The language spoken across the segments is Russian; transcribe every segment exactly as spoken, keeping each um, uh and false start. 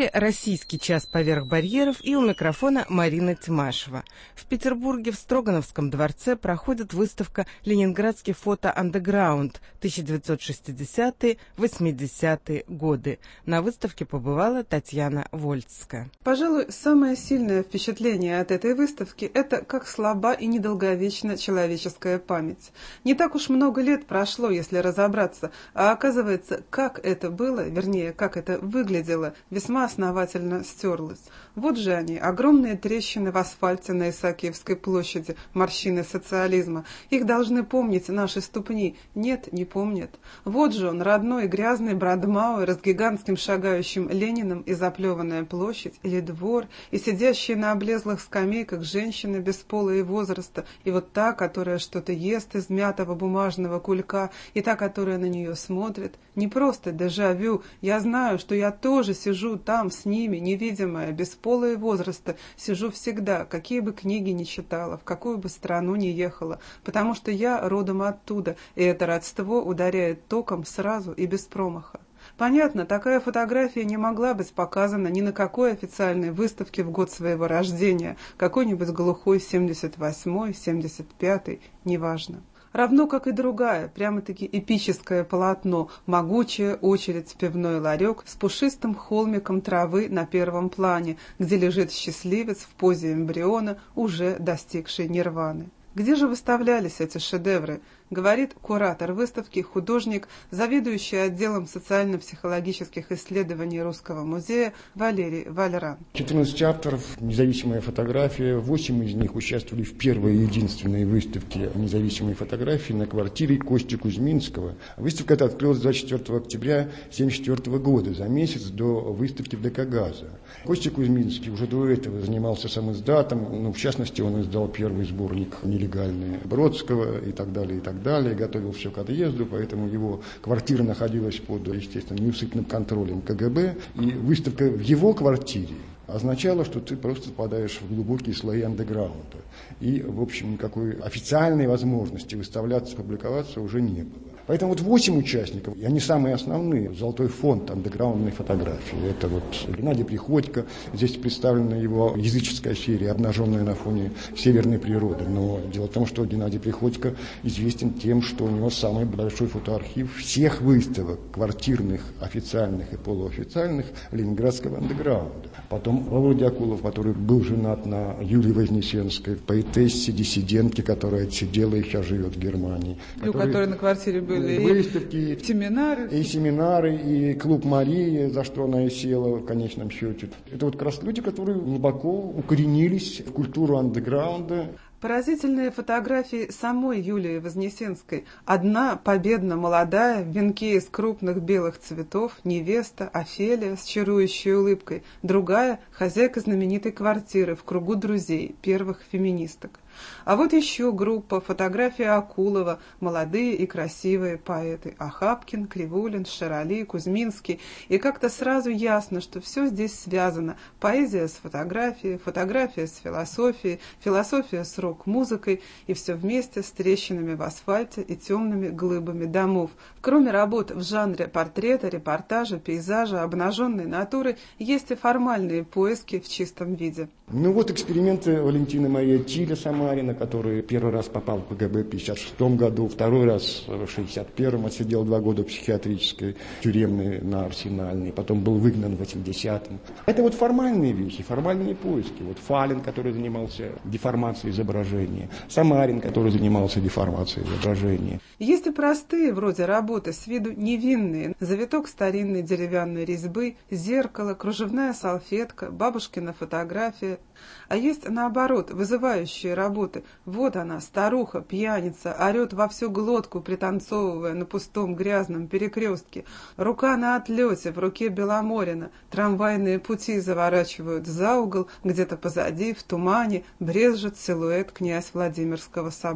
эфире «Российский час поверх барьеров» и у микрофона Марина Тимашева. В Петербурге в Строгановском дворце проходит выставка «Ленинградский фото-андеграунд» тысяча девятьсот шестидесятые — восьмидесятые годы. На выставке побывала Татьяна Вольцкая. Пожалуй, самое сильное впечатление от этой выставки – это как слаба и недолговечна человеческая память. Не так уж много лет прошло, если разобраться, а оказывается, как это было, вернее, как это выглядело, весьма основательно стерлось. Вот же они, огромные трещины в асфальте на Исаакиевской площади, морщины социализма. Их должны помнить наши ступни. Нет, не помнят. Вот же он, родной грязный Брандмауэр с гигантским шагающим Лениным, и заплеванная площадь, или двор, и сидящие на облезлых скамейках женщины без пола и возраста, и вот та, которая что-то ест из мятого бумажного кулька, и та, которая на нее смотрит. Не просто дежавю. Я знаю, что я тоже сижу там с ними, невидимая, без пола и возраста. Сижу всегда, какие бы книги ни читала, в какую бы страну ни ехала, потому что я родом оттуда, и это родство ударяет током сразу и без промаха. Понятно, такая фотография не могла быть показана ни на какой официальной выставке в год своего рождения, какой-нибудь глухой семьдесят восьмой, семьдесят пятый, неважно. Равно как и другая, прямо-таки эпическое полотно, могучая очередь в пивной ларек с пушистым холмиком травы на первом плане, где лежит счастливец в позе эмбриона, уже достигший нирваны. Где же выставлялись эти шедевры? Говорит куратор выставки, художник, заведующий отделом социально-психологических исследований Русского музея Валерий Вальран. четырнадцать авторов, независимая фотография. восемь из них участвовали в первой и единственной выставке независимой фотографии на квартире Кости Кузьминского. Выставка эта открылась двадцать четвёртого октября тысяча девятьсот семьдесят четвёртого года, за месяц до выставки в ДК «Газа». Костя Кузьминский уже до этого занимался самиздатом, ну, в частности, он издал первый сборник «Нелегальные» Бродского и так далее, и так далее, готовил все к отъезду, поэтому его квартира находилась под, естественно, неусыпным контролем КГБ, и выставка в его квартире означало, что ты просто попадаешь в глубокие слои андеграунда. И, в общем, никакой официальной возможности выставляться, публиковаться уже не было. Поэтому вот восемь участников, и они самые основные, золотой фонд андеграундной фотографии. Это вот Геннадий Приходько, здесь представлена его языческая серия, обнаженная на фоне северной природы. Но дело в том, что Геннадий Приходько известен тем, что у него самый большой фотоархив всех выставок, квартирных, официальных и полуофициальных, ленинградского андеграунда. Потом Володя Акулов, который был женат на Юлии Вознесенской, поэтессе, диссидентке, которая отсидела и сейчас живет в Германии. И у которой на квартире были выставки, и семинары. И семинары, и клуб Марии, за что она и села в конечном счете. Это вот как раз люди, которые глубоко укоренились в культуру андеграунда. Поразительные фотографии самой Юлии Вознесенской. Одна победно молодая, в венке из крупных белых цветов, невеста, Офелия с чарующей улыбкой. Другая – хозяйка знаменитой квартиры в кругу друзей, первых феминисток. А вот еще группа, фотографии Акулова, молодые и красивые поэты Охапкин, Кривулин, Широли, Кузьминский. И как-то сразу ясно, что все здесь связано. Поэзия с фотографией, фотография с философией, философия с рок-музыкой, и все вместе с трещинами в асфальте и темными глыбами домов. Кроме работ в жанре портрета, репортажа, пейзажа, обнаженной натуры, есть и формальные поиски в чистом виде. Ну вот эксперименты Валентины Марии Тиля Самарина, который первый раз попал в КГБ в пятьдесят шестом году, второй раз в шестьдесят первом отсидел два года в психиатрической тюремной на Арсенальной, потом был выгнан в восьмидесятом. Это вот формальные вещи, формальные поиски. Вот Фалин, который занимался деформацией изображения, Самарин, который занимался деформацией изображения. Есть и простые вроде работы, с виду невинные. Завиток старинной деревянной резьбы, зеркало, кружевная салфетка, бабушкина фотография. А есть, наоборот, вызывающие работы. Вот она, старуха, пьяница, орет во всю глотку, пританцовывая на пустом грязном перекрестке. Рука на отлете, в руке Беломорина. Трамвайные пути заворачивают за угол, где-то позади, в тумане, брезжит силуэт князь Владимирского собора.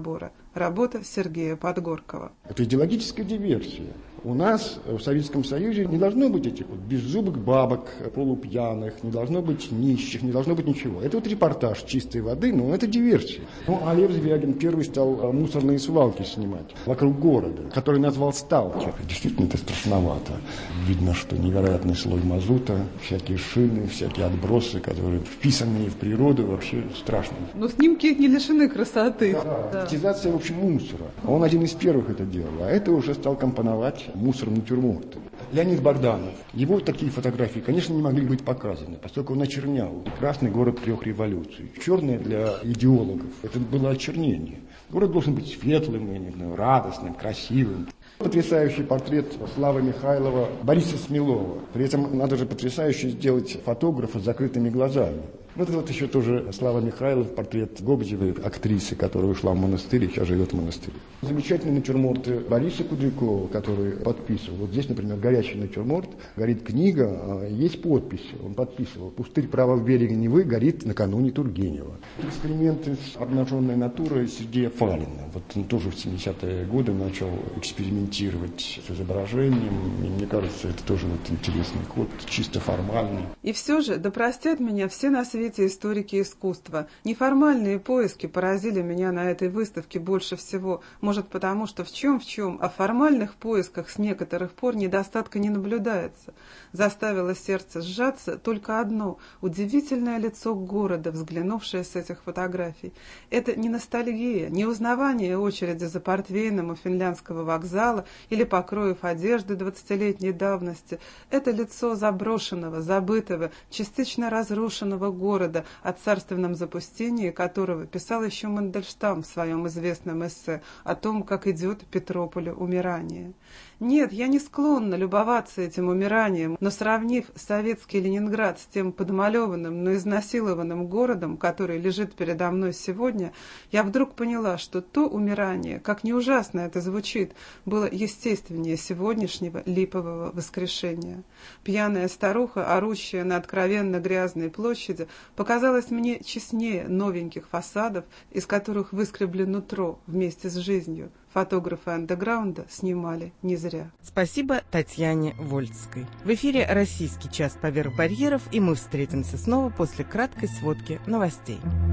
Работа Сергея Подгоркова. Это идеологическая диверсия. У нас в Советском Союзе не должно быть этих вот беззубых бабок, полупьяных, не должно быть нищих, не должно быть ничего. Это вот репортаж чистой воды, но это диверсия. Ну, а Лев Звягин первый стал мусорные свалки снимать вокруг города, который назвал «Сталкер». Действительно, это страшновато. Видно, что невероятный слой мазута, всякие шины, всякие отбросы, которые вписанные в природу, вообще страшно. Но снимки не лишены красоты. Да, да. Детизация, в общем, мусора. Он один из первых это делал, а это уже стал компоновать мусор натюрморты. Леонид Богданов. Его такие фотографии, конечно, не могли быть показаны, поскольку он очернял прекрасный город трех революций. Черное для идеологов – это было очернение. Город должен быть светлым, я не знаю, радостным, красивым. Потрясающий портрет Славы Михайлова, Бориса Смелова. При этом надо же потрясающе сделать фотографа с закрытыми глазами. Вот это вот еще тоже Слава Михайлов, портрет Гобзевой, актрисы, которая ушла в монастырь и сейчас живет в монастыре. Замечательные натюрморты Бориса Кудрякова, который подписывал. Вот здесь, например, горячий натюрморт, горит книга, есть подпись, он подписывал. Пустырь правого берега Невы горит накануне Тургенева. Эксперименты с обнаженной натурой Сергея Фалина. Вот он тоже в семидесятые годы начал экспериментировать с изображением. И мне кажется, это тоже вот интересный ход, чисто формальный. И все же, да простят меня все на свете историки искусства. Неформальные поиски поразили меня на этой выставке больше всего. Может, потому что в чем в чем, а в формальных поисках с некоторых пор недостатка не наблюдается. Заставило сердце сжаться только одно – удивительное лицо города, взглянувшее с этих фотографий. Это не ностальгия, не узнавание очереди за портвейном у финляндского вокзала или покроев одежды двадцатилетней давности. Это лицо заброшенного, забытого, частично разрушенного города, города, о царственном запустении которого писал еще Мандельштам в своем известном эссе о том, как идет Петрополю умирание. Нет, я не склонна любоваться этим умиранием, но сравнив советский Ленинград с тем подмалеванным, но изнасилованным городом, который лежит передо мной сегодня, я вдруг поняла, что то умирание, как ни ужасно это звучит, было естественнее сегодняшнего липового воскрешения. Пьяная старуха, орущая на откровенно грязной площади, показалась мне честнее новеньких фасадов, из которых выскребли нутро вместе с жизнью. Фотографы андеграунда снимали не зря. Спасибо Татьяне Вольской. В эфире «Российский час поверх барьеров», и мы встретимся снова после краткой сводки новостей.